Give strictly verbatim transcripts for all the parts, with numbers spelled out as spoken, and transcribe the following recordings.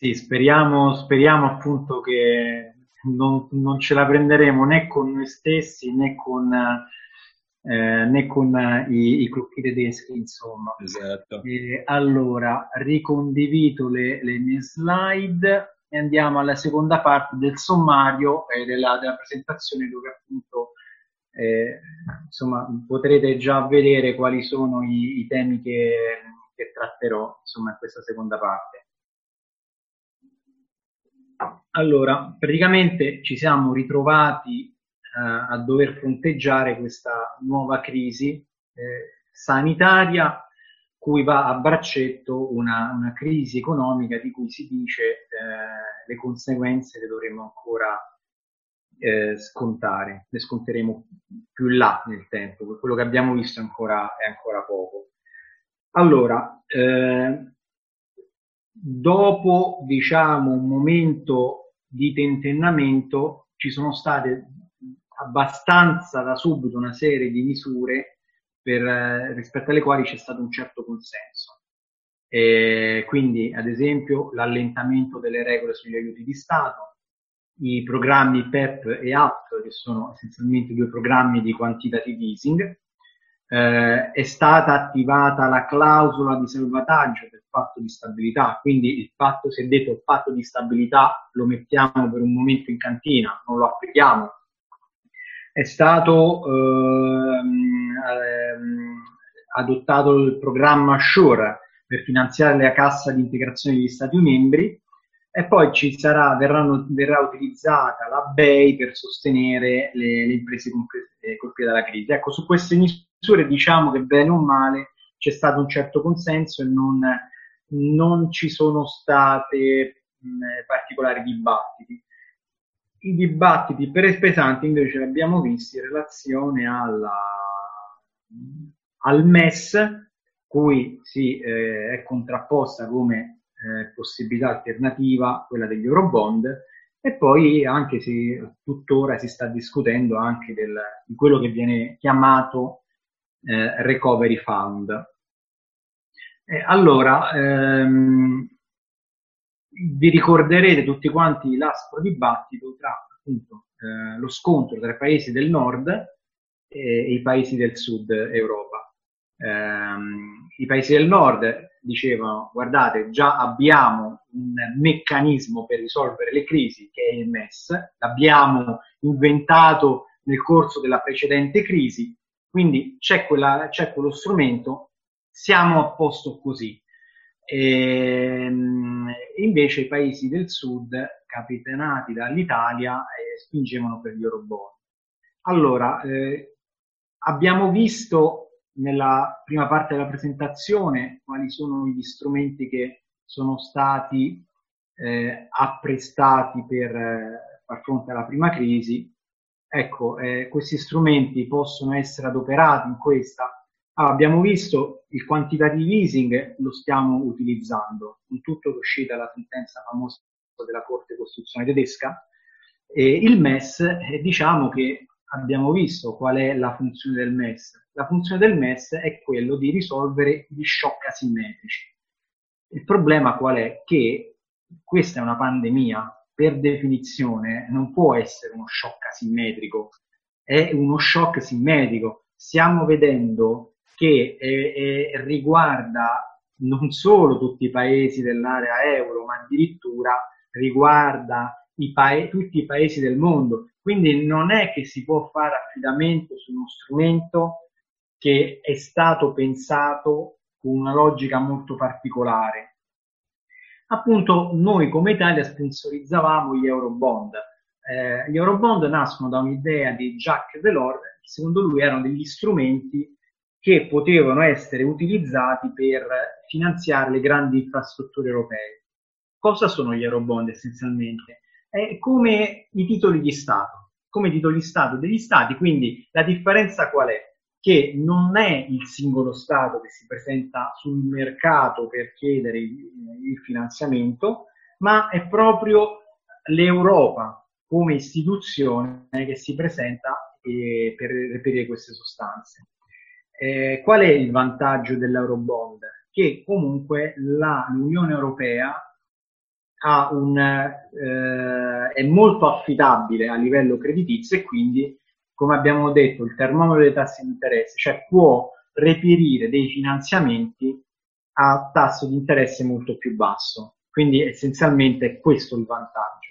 Sì, speriamo, speriamo appunto che non, non ce la prenderemo né con noi stessi né con, eh, né con eh, i, i clubbi tedeschi, insomma. Esatto. E allora, ricondivido le, le mie slide e andiamo alla seconda parte del sommario e della, della presentazione dove appunto eh, insomma, potrete già vedere quali sono i, i temi che, che tratterò insomma, in questa seconda parte. Allora, praticamente ci siamo ritrovati eh, a dover fronteggiare questa nuova crisi eh, sanitaria, cui va a braccetto una, una crisi economica di cui si dice eh, le conseguenze le dovremo ancora eh, scontare, le sconteremo più in là nel tempo, quello che abbiamo visto è ancora, è ancora poco. Allora, eh, dopo diciamo un momento di tentennamento ci sono state abbastanza da subito una serie di misure per, eh, rispetto alle quali c'è stato un certo consenso. E quindi, ad esempio, l'allentamento delle regole sugli aiuti di Stato, i programmi P E P e A P, che sono essenzialmente due programmi di quantitative easing, eh, è stata attivata la clausola di salvataggio del patto di stabilità, quindi il patto, si è detto il patto di stabilità lo mettiamo per un momento in cantina, non lo applichiamo. È stato ehm, ehm, adottato il programma SURE per finanziare la cassa di integrazione degli Stati membri e poi ci sarà, verranno, verrà utilizzata la B E I per sostenere le, le imprese colpite dalla crisi. Ecco, su queste misure diciamo che bene o male c'è stato un certo consenso e non, non ci sono state mh, particolari dibattiti. I dibattiti per pesanti invece li abbiamo visti in relazione alla, al M E S, cui si eh, è contrapposta come eh, possibilità alternativa quella degli Eurobond, e poi anche se tuttora si sta discutendo anche del, di quello che viene chiamato eh, Recovery Fund. Eh, allora, ehm, vi ricorderete tutti quanti l'aspro dibattito tra appunto eh, lo scontro tra i paesi del nord e, e i paesi del sud Europa. Ehm, I paesi del nord dicevano guardate già abbiamo un meccanismo per risolvere le crisi che è il M E S, l'abbiamo inventato nel corso della precedente crisi, quindi c'è, quella, c'è quello strumento, siamo a posto così. E, invece i paesi del sud, capitanati dall'Italia, eh, spingevano per gli Eurobond. Allora, eh, abbiamo visto nella prima parte della presentazione quali sono gli strumenti che sono stati eh, apprestati per eh, far fronte alla prima crisi. Ecco, eh, questi strumenti possono essere adoperati in questa. Allora, abbiamo visto il quantitative easing, lo stiamo utilizzando, con tutto che è uscita la sentenza famosa della Corte Costituzionale tedesca. E il M E S, eh, diciamo che abbiamo visto qual è la funzione del M E S. La funzione del M E S è quello di risolvere gli shock asimmetrici. Il problema qual è? Che questa è una pandemia, per definizione non può essere uno shock asimmetrico, è uno shock simmetrico. Stiamo vedendo che eh, eh, riguarda non solo tutti i paesi dell'area euro, ma addirittura riguarda i pa- tutti i paesi del mondo. Quindi non è che si può fare affidamento su uno strumento che è stato pensato con una logica molto particolare. Appunto, noi come Italia sponsorizzavamo gli Eurobond. Eh, gli Eurobond nascono da un'idea di Jacques Delors, che secondo lui erano degli strumenti che potevano essere utilizzati per finanziare le grandi infrastrutture europee. Cosa sono gli Eurobond essenzialmente? È come i titoli di Stato, come i titoli di Stato degli Stati, quindi la differenza qual è? Che non è il singolo Stato che si presenta sul mercato per chiedere il finanziamento, ma è proprio l'Europa come istituzione che si presenta eh, per reperire queste sostanze. Eh, qual è il vantaggio dell'Eurobond? Che comunque la, l'Unione Europea ha un, eh, è molto affidabile a livello creditizio e quindi, come abbiamo detto, il termometro dei tassi di interesse, cioè può reperire dei finanziamenti a tasso di interesse molto più basso. Quindi essenzialmente è questo il vantaggio.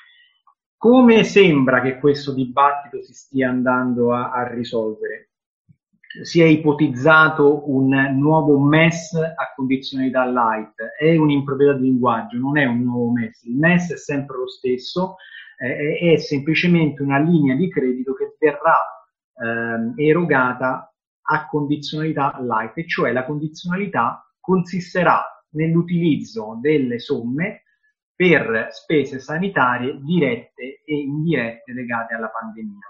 Come sembra che questo dibattito si stia andando a, a risolvere? Si è ipotizzato un nuovo M E S a condizionalità light, è un'improprietà di linguaggio, non è un nuovo M E S, il M E S è sempre lo stesso, eh, è semplicemente una linea di credito che verrà eh, erogata a condizionalità light, e cioè la condizionalità consisterà nell'utilizzo delle somme per spese sanitarie dirette e indirette legate alla pandemia.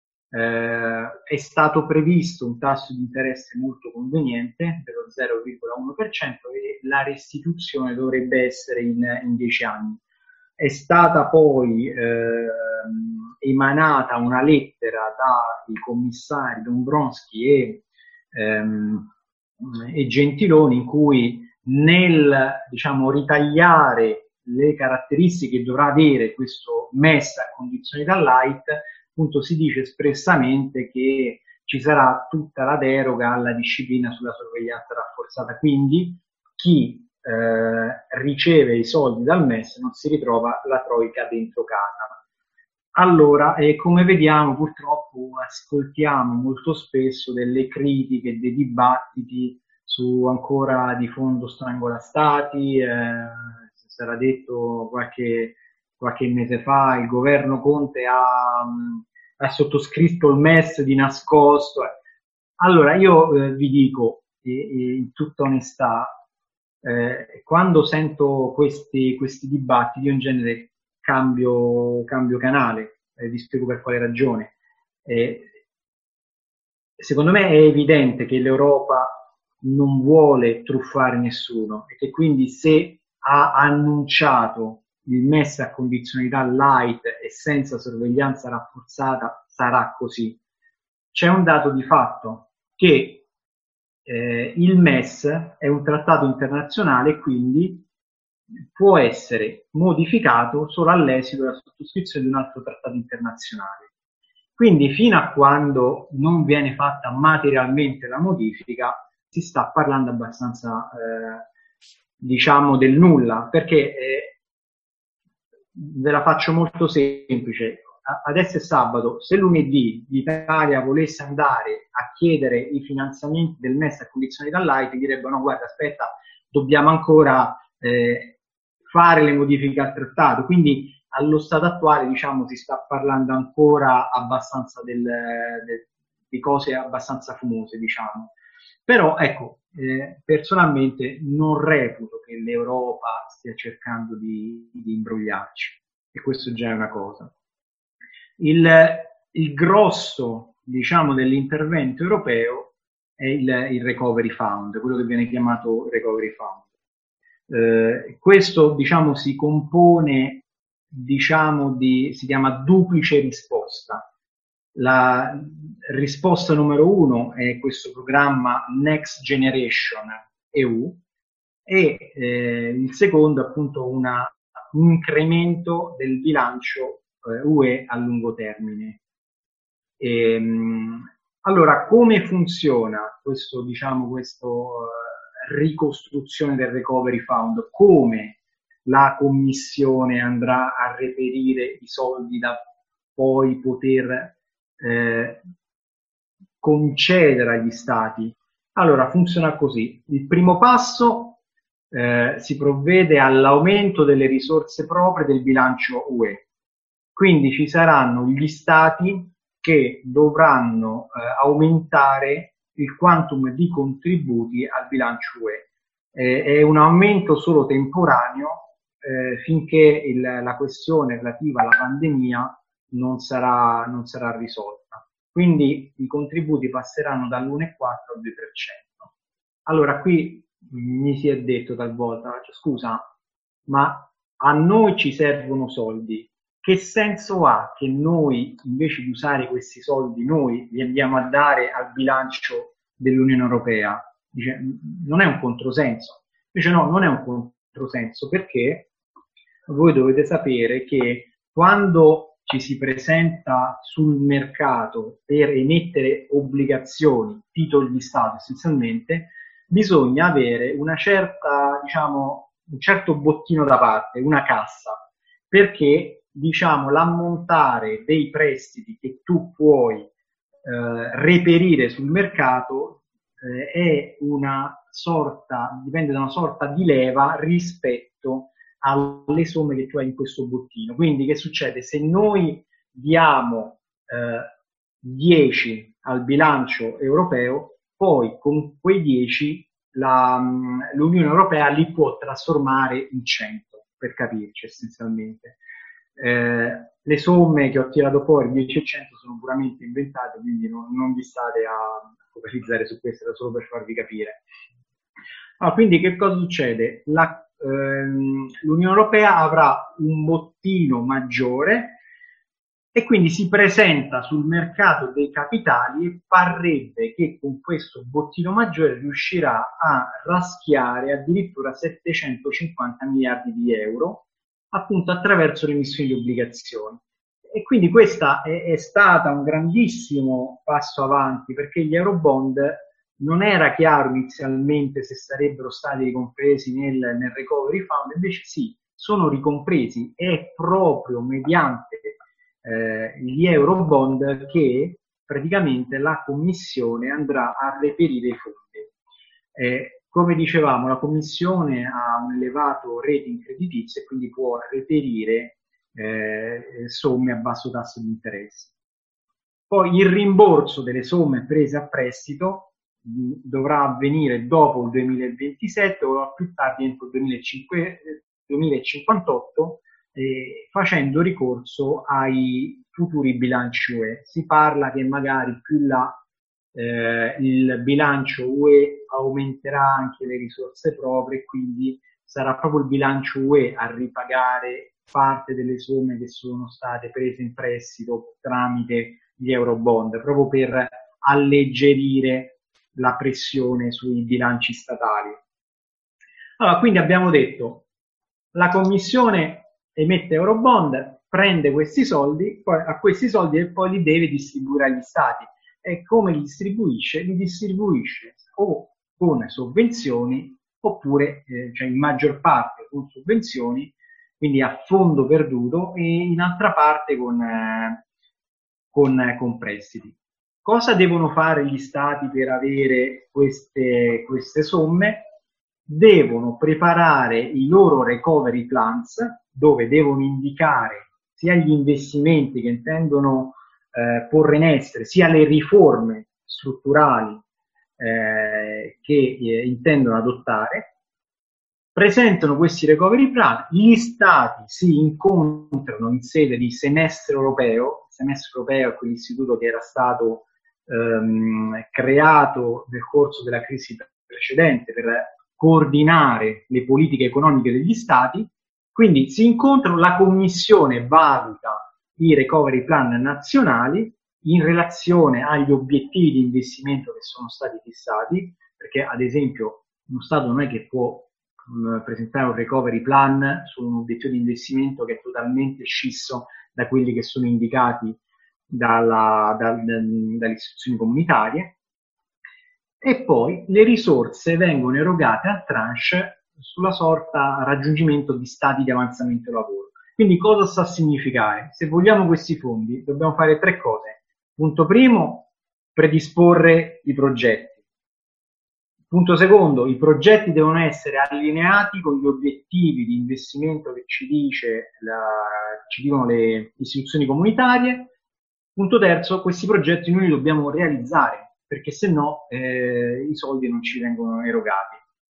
Eh, è stato previsto un tasso di interesse molto conveniente, dello zero virgola uno per cento, e la restituzione dovrebbe essere in, in dieci anni. È stata poi eh, emanata una lettera dai commissari Dombrovskis e, ehm, e Gentiloni in cui nel, diciamo, ritagliare le caratteristiche che dovrà avere questo M E S a condizionalità light, appunto si dice espressamente che ci sarà tutta la deroga alla disciplina sulla sorveglianza rafforzata, quindi chi eh, riceve i soldi dal M E S non si ritrova la troica dentro casa. Allora, eh, come vediamo, purtroppo ascoltiamo molto spesso delle critiche, dei dibattiti su ancora di fondo strangolastati, eh, sarà detto qualche, qualche mese fa, il governo Conte ha, ha sottoscritto il M E S di nascosto. Allora, io eh, vi dico, eh, in tutta onestà, eh, quando sento questi, questi dibattiti, io in genere cambio, cambio canale, eh, vi spiego per quale ragione. Eh, secondo me è evidente che l'Europa non vuole truffare nessuno e che quindi se ha annunciato il M E S a condizionalità light e senza sorveglianza rafforzata sarà così. C'è un dato di fatto che eh, il M E S è un trattato internazionale e quindi può essere modificato solo all'esito della sottoscrizione di un altro trattato internazionale. Quindi fino a quando non viene fatta materialmente la modifica si sta parlando abbastanza eh, diciamo del nulla, perché eh, ve la faccio molto semplice. Adesso è sabato, se lunedì l'Italia volesse andare a chiedere i finanziamenti del M E S a condizionalità light, direbbero no, guarda, aspetta, dobbiamo ancora eh, fare le modifiche al trattato. Quindi allo stato attuale, diciamo, si sta parlando ancora abbastanza del, del, di cose abbastanza fumose, diciamo. Però, ecco, eh, personalmente non reputo che l'Europa stia cercando di, di imbrogliarci, e questo già è una cosa. Il, il grosso, diciamo, dell'intervento europeo è il, il Recovery Fund, quello che viene chiamato Recovery Fund. Eh, questo, diciamo, si compone, diciamo, di, si chiama duplice risposta. La risposta numero uno è questo programma Next Generation E U e eh, il secondo appunto una, un incremento del bilancio eh, U E a lungo termine. E, allora, come funziona questo, diciamo, questo uh, ricostruzione del Recovery Fund? Come la Commissione andrà a reperire i soldi da poi poter eh, concedere agli Stati? Allora, funziona così. Il primo passo eh, si provvede all'aumento delle risorse proprie del bilancio U E. Quindi ci saranno gli Stati che dovranno eh, aumentare il quantum di contributi al bilancio U E. Eh, è un aumento solo temporaneo eh, finché il, la questione relativa alla pandemia non sarà, non sarà risolta. Quindi i contributi passeranno dall'uno virgola quattro al due per cento. Allora qui mi si è detto talvolta, scusa, ma a noi ci servono soldi. Che senso ha che noi, invece di usare questi soldi, noi li andiamo a dare al bilancio dell'Unione Europea? Dice, non è un controsenso. Invece no, non è un controsenso perché voi dovete sapere che quando ci si presenta sul mercato per emettere obbligazioni, titoli di Stato essenzialmente, bisogna avere una certa, diciamo, un certo bottino da parte, una cassa, perché diciamo l'ammontare dei prestiti che tu puoi eh, reperire sul mercato eh, è una sorta, dipende da una sorta di leva rispetto alle somme che tu hai in questo bottino. Quindi che succede? Se noi diamo eh, dieci al bilancio europeo, poi con quei dieci la, l'Unione Europea li può trasformare in cento, per capirci essenzialmente. Eh, le somme che ho tirato fuori, dieci e cento, sono puramente inventate, quindi non, non vi state a focalizzare su questo, era solo per farvi capire. Allora, quindi che cosa succede? La, ehm, L'Unione Europea avrà un bottino maggiore e quindi si presenta sul mercato dei capitali e parrebbe che con questo bottino maggiore riuscirà a raschiare addirittura settecentocinquanta miliardi di euro, appunto attraverso l'emissione di obbligazioni. E quindi questa è, è stata un grandissimo passo avanti, perché gli Eurobond non era chiaro inizialmente se sarebbero stati ricompresi nel, nel Recovery Fund, invece sì, sono ricompresi, e è proprio mediante eh, gli Eurobond che praticamente la Commissione andrà a reperire i fondi. Eh, come dicevamo, la Commissione ha un elevato rating creditizio e quindi può reperire eh, somme a basso tasso di interesse. Poi il rimborso delle somme prese a prestito mh, dovrà avvenire dopo il duemilaventisette o più tardi entro il duemilacinquantotto, eh, facendo ricorso ai futuri bilanci U E. Si parla che magari più là eh, il bilancio U E aumenterà anche le risorse proprie, quindi sarà proprio il bilancio U E a ripagare parte delle somme che sono state prese in prestito tramite gli Eurobond, proprio per alleggerire la pressione sui bilanci statali. Allora, quindi abbiamo detto, la Commissione emette Eurobond, prende questi soldi, poi a questi soldi e poi li deve distribuire agli Stati. E come li distribuisce? Li distribuisce o con sovvenzioni oppure, eh, cioè in maggior parte con sovvenzioni, quindi a fondo perduto, e in altra parte con, eh, con, con prestiti. Cosa devono fare gli Stati per avere queste, queste somme? Devono preparare i loro recovery plans, dove devono indicare sia gli investimenti che intendono eh, porre in essere, sia le riforme strutturali eh, che eh, intendono adottare. Presentano questi recovery plan, gli Stati si incontrano in sede di semestre europeo. Il semestre europeo è quell'istituto che era stato ehm, creato nel corso della crisi precedente per coordinare le politiche economiche degli Stati. Quindi si incontrano, la Commissione valuta i recovery plan nazionali in relazione agli obiettivi di investimento che sono stati fissati, perché ad esempio uno Stato non è che può presentare un recovery plan su un obiettivo di investimento che è totalmente scisso da quelli che sono indicati dalla, da, da, dalle istituzioni comunitarie, e poi le risorse vengono erogate a tranche sulla sorta raggiungimento di stati di avanzamento lavoro. Quindi cosa sta a significare? Se vogliamo questi fondi dobbiamo fare tre cose. Punto primo, predisporre i progetti. Punto secondo, i progetti devono essere allineati con gli obiettivi di investimento che ci, dice la, ci dicono le istituzioni comunitarie. Punto terzo, questi progetti noi li dobbiamo realizzare, perché se no eh, i soldi non ci vengono erogati.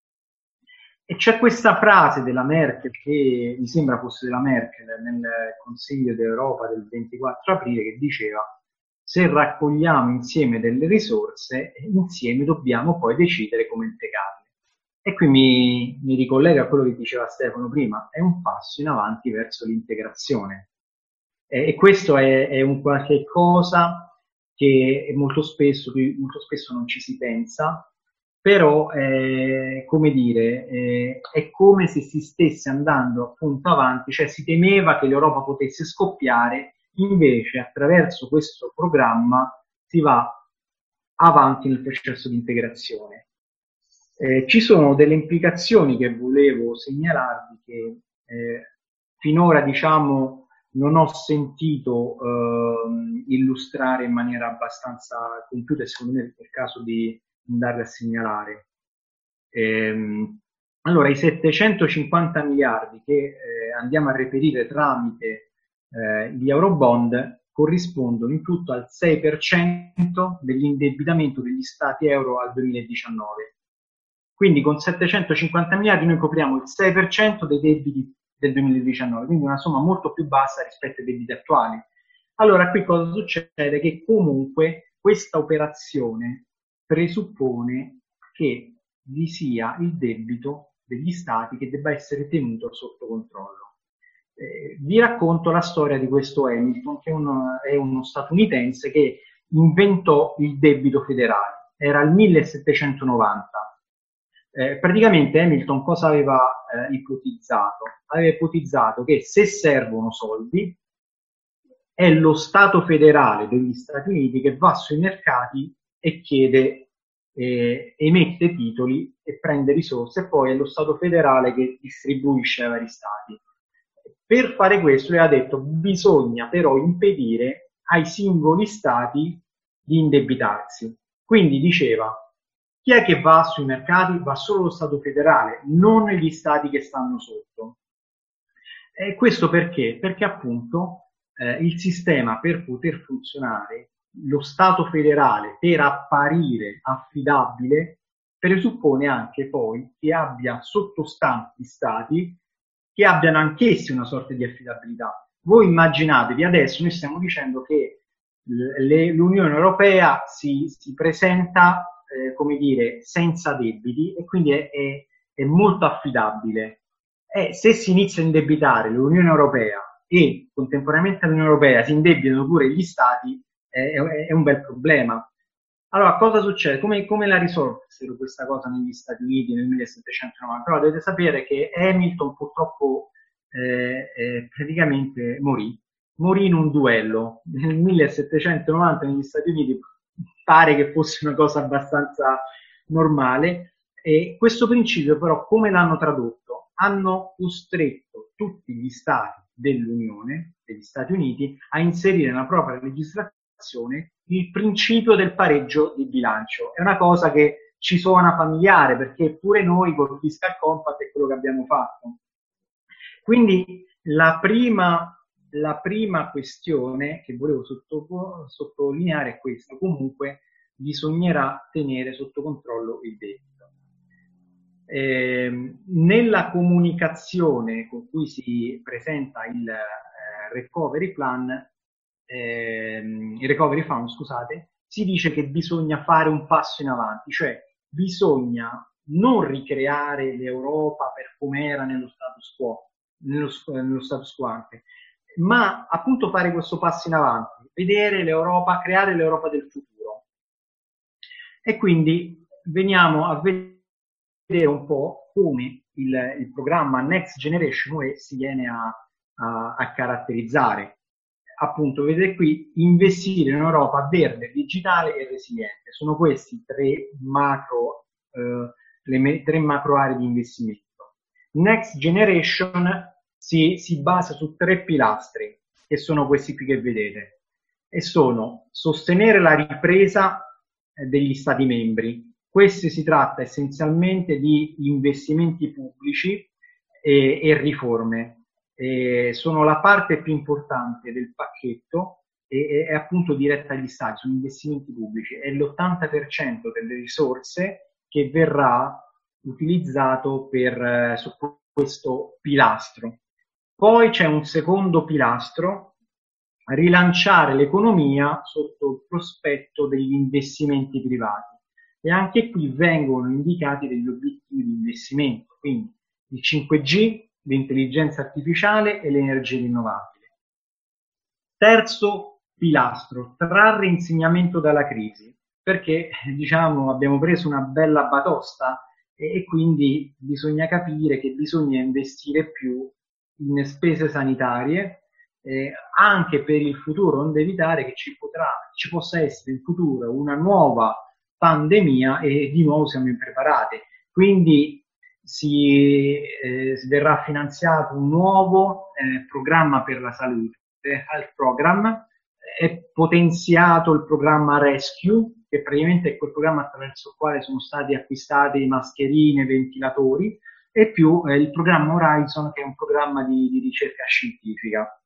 E c'è questa frase della Merkel, che mi sembra fosse della Merkel, nel Consiglio d'Europa del ventiquattro aprile, che diceva: se raccogliamo insieme delle risorse, insieme dobbiamo poi decidere come impiegarle. E qui mi, mi ricollega a quello che diceva Stefano prima, è un passo in avanti verso l'integrazione. E, e questo è, è un qualche cosa che molto spesso, molto spesso non ci si pensa, però, eh, come dire, eh, è come se si stesse andando appunto avanti, cioè si temeva che l'Europa potesse scoppiare, invece attraverso questo programma si va avanti nel processo di integrazione. Eh, ci sono delle implicazioni che volevo segnalarvi che eh, finora, diciamo, non ho sentito eh, illustrare in maniera abbastanza compiuta e secondo me è il caso di andarle a segnalare. Ehm, allora, i settecentocinquanta miliardi che eh, andiamo a reperire tramite eh, gli Eurobond corrispondono in tutto al sei per cento dell'indebitamento degli Stati euro al duemiladiciannove. Quindi con settecentocinquanta miliardi noi copriamo il sei per cento dei debiti del duemiladiciannove, quindi una somma molto più bassa rispetto ai debiti attuali. Allora qui cosa succede? Che comunque questa operazione presuppone che vi sia il debito degli stati che debba essere tenuto sotto controllo. Eh, vi racconto la storia di questo Hamilton, che è uno, è uno statunitense che inventò il debito federale. Era il millesettecentonovanta. Eh, praticamente Hamilton cosa aveva eh, ipotizzato? Aveva ipotizzato che se servono soldi è lo Stato federale degli Stati Uniti che va sui mercati e chiede, eh, emette titoli e prende risorse, e poi è lo Stato federale che distribuisce ai vari Stati. Per fare questo lui ha detto bisogna però impedire ai singoli Stati di indebitarsi. Quindi diceva, chi è che va sui mercati? Va solo lo Stato federale, non gli Stati che stanno sotto. E questo perché? Perché appunto eh, il sistema, per poter funzionare, lo Stato federale, per apparire affidabile, presuppone anche poi che abbia sottostanti Stati che abbiano anch'essi una sorta di affidabilità. Voi immaginatevi, adesso noi stiamo dicendo che le, l'Unione Europea si, si presenta Eh, come dire, senza debiti e quindi è, è, è molto affidabile. E se si inizia a indebitare l'Unione Europea e contemporaneamente all'Unione Europea si indebitano pure gli Stati, è, è, è un bel problema. Allora, cosa succede? Come, come la risolsero questa cosa negli Stati Uniti nel millesettecentonovanta? Allora, dovete sapere che Hamilton purtroppo eh, eh, praticamente morì. Morì in un duello. Nel millesettecentonovanta negli Stati Uniti pare che fosse una cosa abbastanza normale, e questo principio però come l'hanno tradotto? Hanno costretto tutti gli stati dell'Unione, degli Stati Uniti, a inserire nella propria legislazione il principio del pareggio di bilancio. È una cosa che ci suona familiare perché pure noi col Fiscal Compact è quello che abbiamo fatto. Quindi la prima La prima questione che volevo sottolineare è questa: comunque bisognerà tenere sotto controllo il debito. Eh, nella comunicazione con cui si presenta il eh, recovery plan, eh, il recovery fund, scusate, si dice che bisogna fare un passo in avanti, cioè bisogna non ricreare l'Europa per com'era nello status quo, nello, nello status quo anche, ma appunto fare questo passo in avanti, vedere l'Europa, creare l'Europa del futuro. E quindi veniamo a vedere un po' come il, il programma Next Generation U E si viene a, a, a caratterizzare. Appunto, vedete qui, investire in Europa verde, digitale e resiliente. Sono questi tre macro, eh, le tre macro aree di investimento. Next Generation Si, si basa su tre pilastri, che sono questi qui che vedete, e sono sostenere la ripresa eh, degli Stati membri. Questo si tratta essenzialmente di investimenti pubblici e, e riforme. E sono la parte più importante del pacchetto e è appunto diretta agli Stati, sono investimenti pubblici. È l'ottanta per cento delle risorse che verrà utilizzato per eh, su questo pilastro. Poi c'è un secondo pilastro, rilanciare l'economia sotto il prospetto degli investimenti privati. E anche qui vengono indicati degli obiettivi di investimento, quindi il cinque G, l'intelligenza artificiale e le energie rinnovabili. Terzo pilastro, trarre insegnamento dalla crisi. perché diciamo abbiamo preso una bella batosta e, e quindi bisogna capire che bisogna investire più in spese sanitarie, eh, anche per il futuro, onde evitare che ci, potrà, ci possa essere in futuro una nuova pandemia e di nuovo siamo impreparati. Quindi si, eh, si verrà finanziato un nuovo eh, programma per la salute, Health Program, è potenziato il programma Rescue, che praticamente è quel programma attraverso il quale sono stati acquistati mascherine, ventilatori, e più eh, il programma Horizon, che è un programma di, di ricerca scientifica.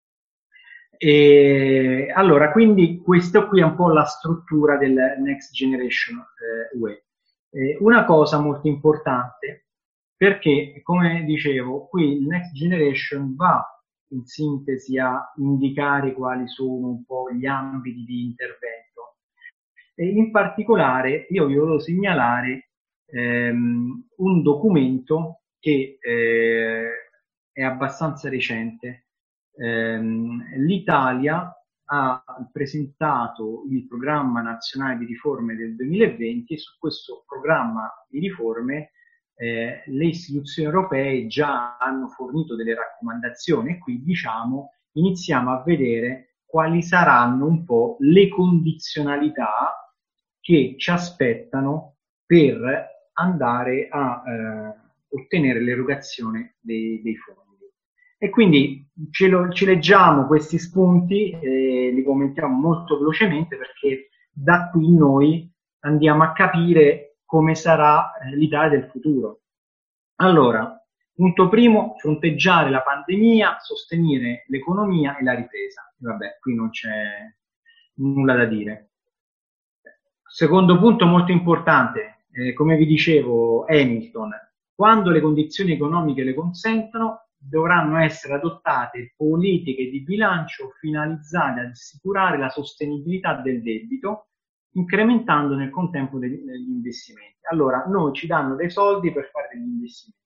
E, allora, quindi questo qui è un po' la struttura del Next Generation eh, U E. Eh, una cosa molto importante, perché come dicevo, qui il Next Generation va in sintesi a indicare quali sono un po' gli ambiti di intervento. E in particolare io vi volevo segnalare ehm, un documento che eh, è abbastanza recente. Ehm, L'Italia ha presentato il programma nazionale di riforme del duemilaventi e su questo programma di riforme eh, le istituzioni europee già hanno fornito delle raccomandazioni e qui diciamo iniziamo a vedere quali saranno un po' le condizionalità che ci aspettano per andare a eh, ottenere l'erogazione dei, dei fondi. E quindi ce, lo, ce leggiamo questi spunti e li commentiamo molto velocemente perché da qui noi andiamo a capire come sarà l'Italia del futuro. Allora, punto primo, fronteggiare la pandemia, sostenere l'economia e la ripresa. Vabbè, qui non c'è nulla da dire. Secondo punto molto importante, eh, come vi dicevo, Hamilton, quando le condizioni economiche le consentono, dovranno essere adottate politiche di bilancio finalizzate ad assicurare la sostenibilità del debito, incrementando nel contempo degli, degli investimenti. Allora, noi ci danno dei soldi per fare degli investimenti.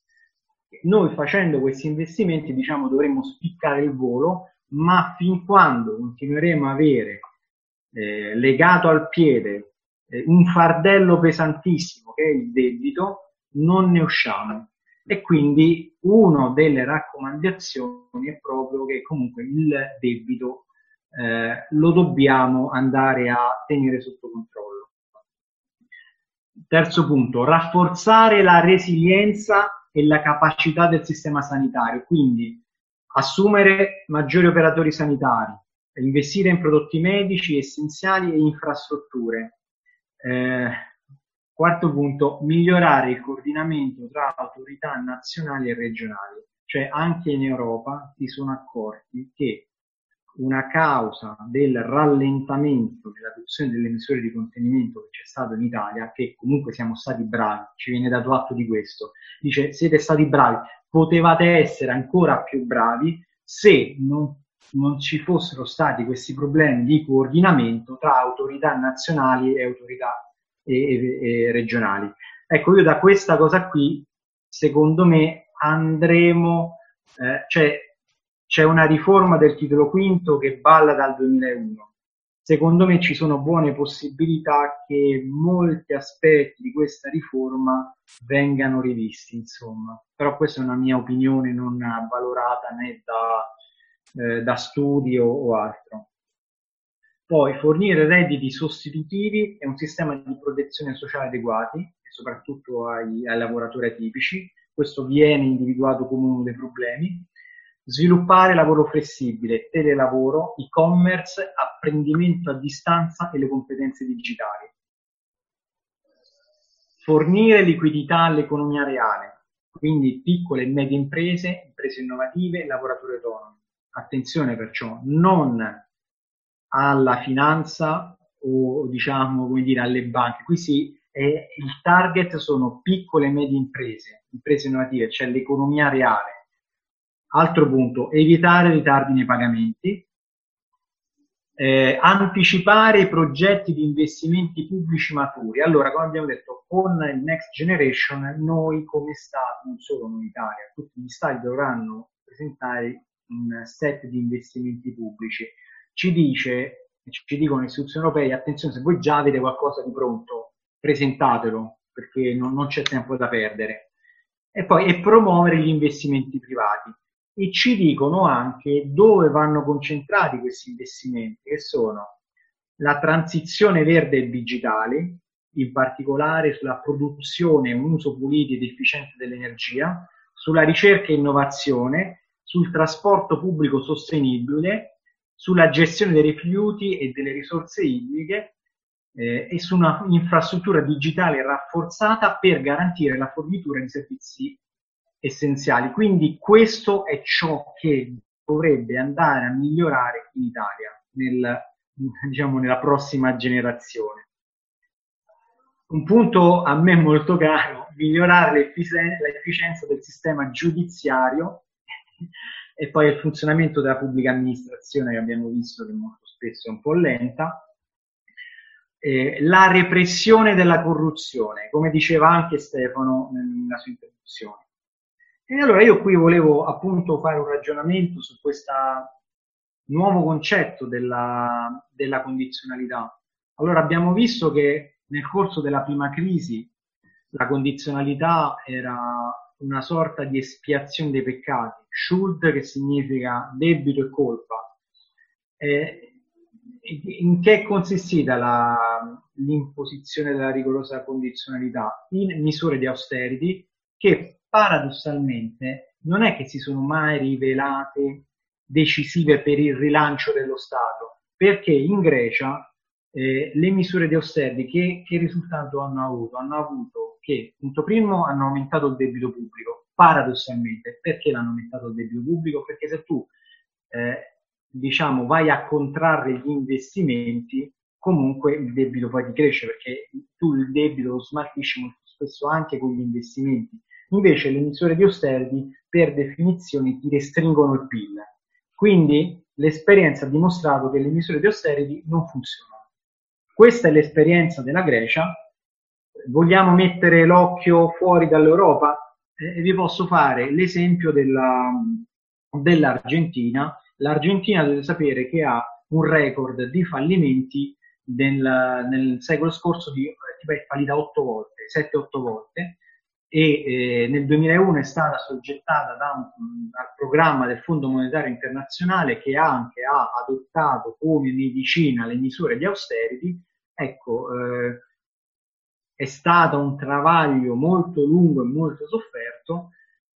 Noi facendo questi investimenti, diciamo, dovremmo spiccare il volo, ma fin quando continueremo a avere eh, legato al piede eh, un fardello pesantissimo che è il debito, non ne usciamo. E quindi una delle raccomandazioni è proprio che comunque il debito eh, lo dobbiamo andare a tenere sotto controllo. Terzo punto, rafforzare la resilienza e la capacità del sistema sanitario, quindi assumere maggiori operatori sanitari, investire in prodotti medici essenziali e infrastrutture. Eh, quarto punto, migliorare il coordinamento tra autorità nazionali e regionali, cioè anche in Europa si sono accorti che una causa del rallentamento dell'adozione delle misure di contenimento che c'è stato in Italia, che comunque siamo stati bravi, ci viene dato atto di questo, dice siete stati bravi, potevate essere ancora più bravi se non, non ci fossero stati questi problemi di coordinamento tra autorità nazionali e autorità e, e, e regionali. Ecco, io da questa cosa qui, secondo me, andremo, eh, cioè c'è una riforma del titolo quinto che balla dal duemilauno. Secondo me ci sono buone possibilità che molti aspetti di questa riforma vengano rivisti, insomma. Però questa è una mia opinione non valorata né da, eh, da studi o, o altro. Poi fornire redditi sostitutivi e un sistema di protezione sociale adeguati, e soprattutto ai, ai lavoratori atipici. Questo viene individuato come uno dei problemi. Sviluppare lavoro flessibile, telelavoro, e-commerce, apprendimento a distanza e le competenze digitali. Fornire liquidità all'economia reale, quindi piccole e medie imprese, imprese innovative, lavoratori autonomi. Attenzione perciò, non alla finanza o diciamo come dire alle banche. Qui sì, eh, il target sono piccole e medie imprese, imprese innovative, cioè l'economia reale. Altro punto, evitare ritardi nei pagamenti, eh, anticipare i progetti di investimenti pubblici maturi. Allora, come abbiamo detto, con il Next Generation noi come Stato, non solo in Italia, tutti gli Stati dovranno presentare un set di investimenti pubblici. Ci dice ci dicono le istituzioni europee, attenzione, se voi già avete qualcosa di pronto, presentatelo, perché non, non c'è tempo da perdere. E poi e promuovere gli investimenti privati. E ci dicono anche dove vanno concentrati questi investimenti, che sono la transizione verde e digitale, in particolare sulla produzione e un uso pulito ed efficiente dell'energia, sulla ricerca e innovazione, sul trasporto pubblico sostenibile, sulla gestione dei rifiuti e delle risorse idriche eh, e su una infrastruttura digitale rafforzata per garantire la fornitura di servizi essenziali. Quindi questo è ciò che dovrebbe andare a migliorare in Italia nel, diciamo, nella prossima generazione. Un punto a me molto caro: migliorare l'efficienza del sistema giudiziario e poi il funzionamento della pubblica amministrazione, che abbiamo visto che molto spesso è un po' lenta. Eh, la repressione della corruzione, come diceva anche Stefano nella sua introduzione. E allora io qui volevo appunto fare un ragionamento su questo nuovo concetto della, della condizionalità. Allora abbiamo visto che nel corso della prima crisi la condizionalità era una sorta di espiazione dei peccati, Schuld, che significa debito e colpa. Eh, in che è consistita la, l'imposizione della rigorosa condizionalità? In misure di austerity che paradossalmente non è che si sono mai rivelate decisive per il rilancio dello Stato, perché in Grecia eh, le misure di austerity che, che risultato hanno avuto? Hanno avuto che, punto primo, hanno aumentato il debito pubblico, paradossalmente. Perché l'hanno aumentato il debito pubblico? Perché se tu eh, diciamo vai a contrarre gli investimenti, comunque il debito poi ti cresce, perché tu il debito lo smaltisci molto spesso anche con gli investimenti. Invece le misure di austerity per definizione ti restringono il P I L. Quindi l'esperienza ha dimostrato che le misure di austerity non funzionano. Questa è l'esperienza della Grecia. Vogliamo mettere l'occhio fuori dall'Europa? Eh, vi posso fare l'esempio della, dell'Argentina. L'Argentina deve sapere che ha un record di fallimenti nel, nel secolo scorso, di, tipo è fallita otto volte, sette otto volte, e eh, nel duemilauno è stata soggettata da un, al programma del Fondo Monetario Internazionale, che anche ha adottato come medicina le misure di austerity. Ecco, eh, è stato un travaglio molto lungo e molto sofferto.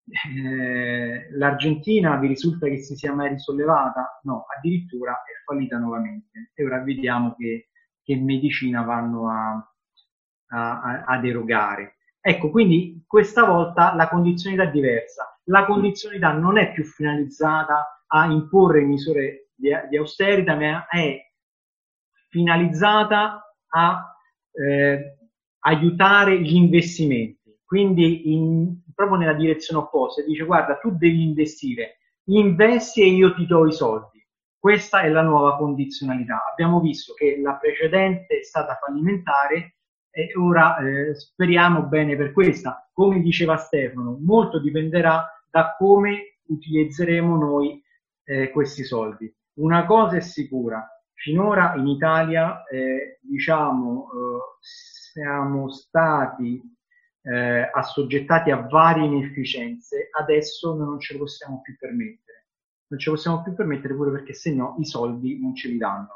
Eh, L'Argentina vi risulta che si sia mai risollevata? No, addirittura è fallita nuovamente. E ora vediamo che, che medicina vanno a, a, ad erogare. Ecco, quindi questa volta la condizionalità è diversa. La condizionalità non è più finalizzata a imporre misure di, di austerità, ma è finalizzata a eh, aiutare gli investimenti. Quindi in, proprio nella direzione opposta, dice: guarda, tu devi investire, investi e io ti do i soldi. Questa è la nuova condizionalità. Abbiamo visto che la precedente è stata fallimentare e ora eh, speriamo bene per questa. Come diceva Stefano, molto dipenderà da come utilizzeremo noi eh, questi soldi. Una cosa è sicura: finora in Italia eh, diciamo eh, siamo stati eh, assoggettati a varie inefficienze, adesso non ce lo possiamo più permettere. Non ce lo possiamo più permettere pure perché se no i soldi non ce li danno.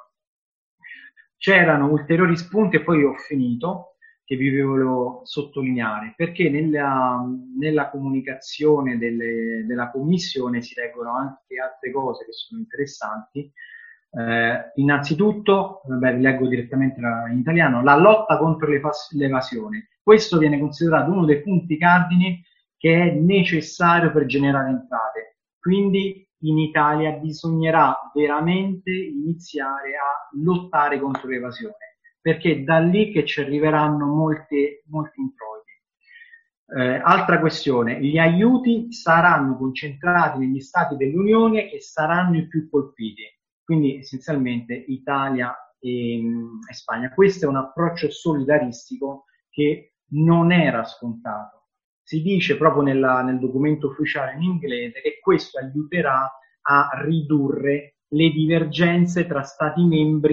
C'erano ulteriori spunti, e poi ho finito, che vi volevo sottolineare, perché nella, nella comunicazione delle, della Commissione si leggono anche altre cose che sono interessanti. Eh, innanzitutto, vabbè, vi leggo direttamente in italiano: la lotta contro l'evasione. Questo viene considerato uno dei punti cardine che è necessario per generare entrate. Quindi in Italia bisognerà veramente iniziare a lottare contro l'evasione, perché è da lì che ci arriveranno molte, molti introiti. Eh, altra questione: gli aiuti saranno concentrati negli stati dell'Unione che saranno i più colpiti, quindi essenzialmente Italia e, e Spagna. Questo è un approccio solidaristico che non era scontato. Si dice proprio nella, nel documento ufficiale in inglese che questo aiuterà a ridurre le divergenze tra stati membri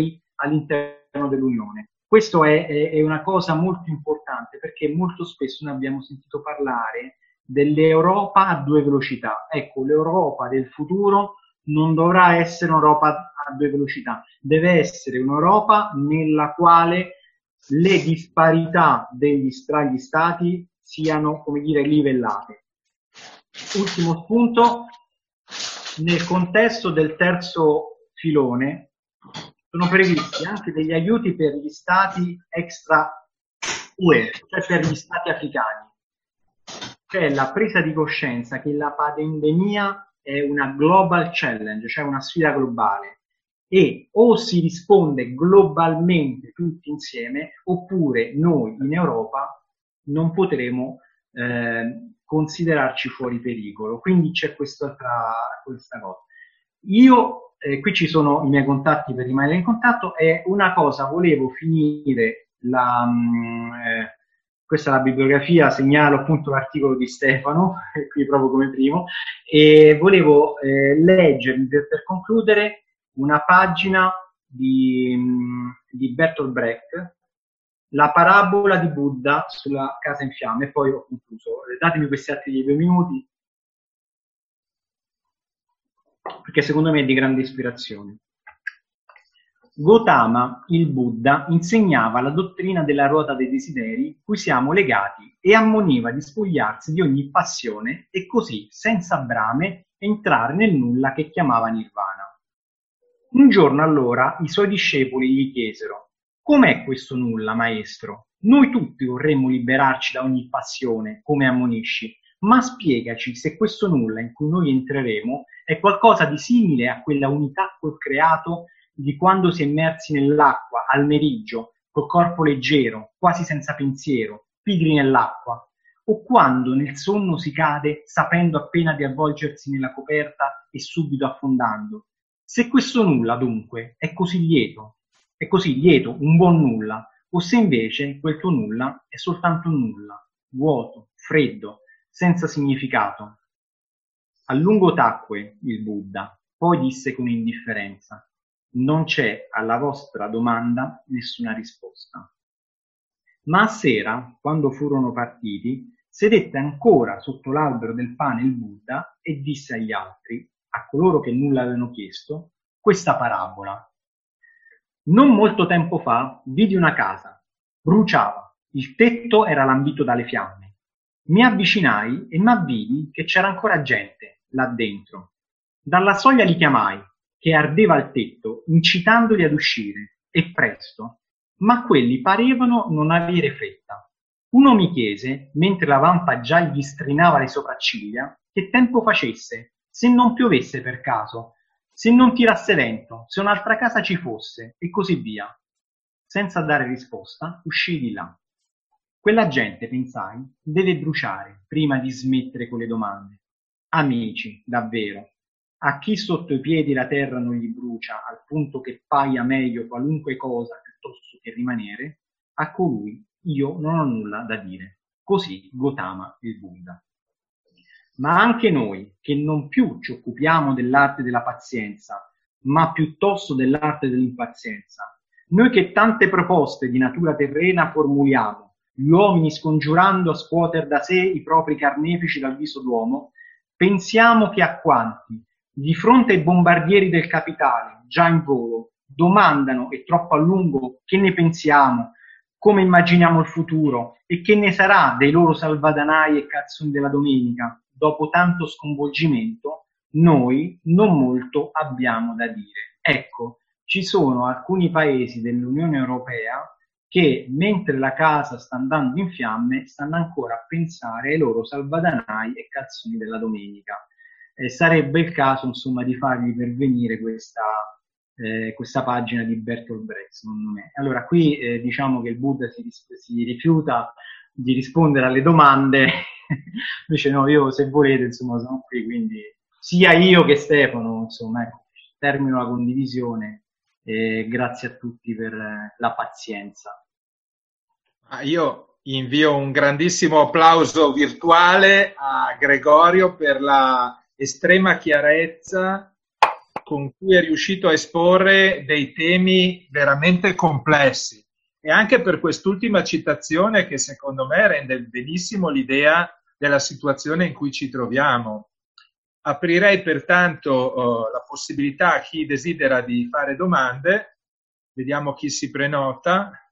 all'interno dell'Unione. Questo è, è, è una cosa molto importante, perché molto spesso noi abbiamo sentito parlare dell'Europa a due velocità. Ecco, l'Europa del futuro non dovrà essere un'Europa a due velocità, deve essere un'Europa nella quale le disparità degli, tra gli stati siano, come dire, livellate. Ultimo spunto, nel contesto del terzo filone sono previsti anche degli aiuti per gli stati extra U E, cioè per gli stati africani. C'è la presa di coscienza che la pandemia è una global challenge, cioè una sfida globale, e o si risponde globalmente tutti insieme, oppure noi in Europa non potremo eh, considerarci fuori pericolo. Quindi c'è questa, questa cosa. Io, eh, qui ci sono i miei contatti per rimanere in contatto, e una cosa, volevo finire la... Mh, eh, questa è la bibliografia, segnalo appunto l'articolo di Stefano, qui proprio come primo, e volevo eh, leggervi per, per concludere una pagina di, di Bertolt Brecht, la parabola di Buddha sulla casa in fiamme, e poi ho concluso. Datemi questi altri due minuti, perché secondo me è di grande ispirazione. Gautama, il Buddha, insegnava la dottrina della ruota dei desideri cui siamo legati e ammoniva di spogliarsi di ogni passione e così, senza brame, entrare nel nulla che chiamava nirvana. Un giorno allora i suoi discepoli gli chiesero: «Com'è questo nulla, maestro? Noi tutti vorremmo liberarci da ogni passione, come ammonisci, ma spiegaci se questo nulla in cui noi entreremo è qualcosa di simile a quella unità col creato di quando si è immersi nell'acqua al meriggio, col corpo leggero, quasi senza pensiero, pigri nell'acqua, o quando nel sonno si cade sapendo appena di avvolgersi nella coperta e subito affondando. Se questo nulla, dunque, è così lieto, è così lieto, un buon nulla, o se invece quel tuo nulla è soltanto un nulla, vuoto, freddo, senza significato». A lungo tacque il Buddha, poi disse con indifferenza: «Non c'è alla vostra domanda nessuna risposta». Ma a sera, quando furono partiti, sedette ancora sotto l'albero del pane il Buddha e disse agli altri, a coloro che nulla avevano chiesto, questa parabola. Non molto tempo fa vidi una casa, bruciava, il tetto era lambito dalle fiamme. Mi avvicinai e m'avvidi che c'era ancora gente là dentro. Dalla soglia li chiamai, che ardeva al tetto, incitandoli ad uscire, e presto, ma quelli parevano non avere fretta. Uno mi chiese, mentre la vampa già gli strinava le sopracciglia, che tempo facesse, se non piovesse per caso, se non tirasse vento, se un'altra casa ci fosse, e così via. Senza dare risposta, uscii di là. Quella gente, pensai, deve bruciare prima di smettere con le domande. Amici, davvero. A chi sotto i piedi la terra non gli brucia, al punto che paia meglio qualunque cosa piuttosto che rimanere, a colui io non ho nulla da dire. Così Gautama il Buddha. Ma anche noi, che non più ci occupiamo dell'arte della pazienza, ma piuttosto dell'arte dell'impazienza, noi che tante proposte di natura terrena formuliamo, gli uomini scongiurando a scuoter da sé i propri carnefici dal viso d'uomo, pensiamo che a quanti, di fronte ai bombardieri del capitale, già in volo, domandano e troppo a lungo che ne pensiamo, come immaginiamo il futuro e che ne sarà dei loro salvadanai e cazzoni della domenica, dopo tanto sconvolgimento, noi non molto abbiamo da dire. Ecco, ci sono alcuni paesi dell'Unione Europea che, mentre la casa sta andando in fiamme, stanno ancora a pensare ai loro salvadanai e cazzoni della domenica. Eh, sarebbe il caso, insomma, di fargli pervenire questa, eh, questa pagina di Bertolt Brecht, secondo me. Allora, qui eh, diciamo che il Buddha si, si rifiuta di rispondere alle domande, invece no, io se volete, insomma, sono qui, quindi sia io che Stefano, insomma, ecco, termino la condivisione e grazie a tutti per la pazienza. Ah, io invio un grandissimo applauso virtuale a Gregorio per la estrema chiarezza con cui è riuscito a esporre dei temi veramente complessi. E anche per quest'ultima citazione che secondo me rende benissimo l'idea della situazione in cui ci troviamo. Aprirei pertanto uh, la possibilità a chi desidera di fare domande. Vediamo chi si prenota.